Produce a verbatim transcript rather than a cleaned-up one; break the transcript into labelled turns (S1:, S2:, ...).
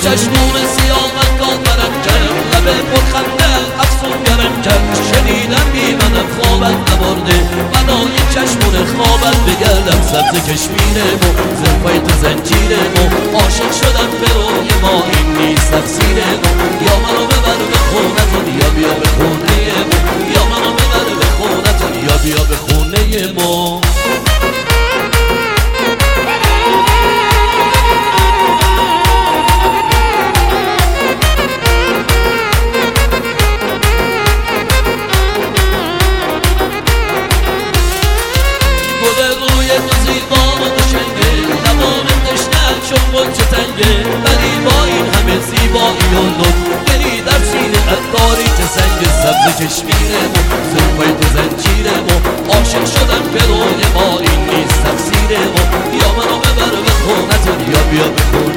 S1: چشمون سیاهت دادرم کرد لب پرخنده افسونگرم کرد شنیدم بی منم خوابت نبرده بنای چشمون خوابت بگردم سبز کشمیرم و زرفای تو زنجیرم و عاشق شدم به روی ما این نیست تفسیرم یا منو ببر به خونتون یا بیا به خونه ما یا منو ببر به خونتون یا بیا به خونه ما چه تنگه ولی با این همه زیبایی و لطف دلی در سینه اتاری چه سنگ سبز کشمیرم و زرفای تو زنجیرم و عاشق شدم به روی ما این نیست تفسیرم و یا منو ببر به خونتون یا بیا به خونه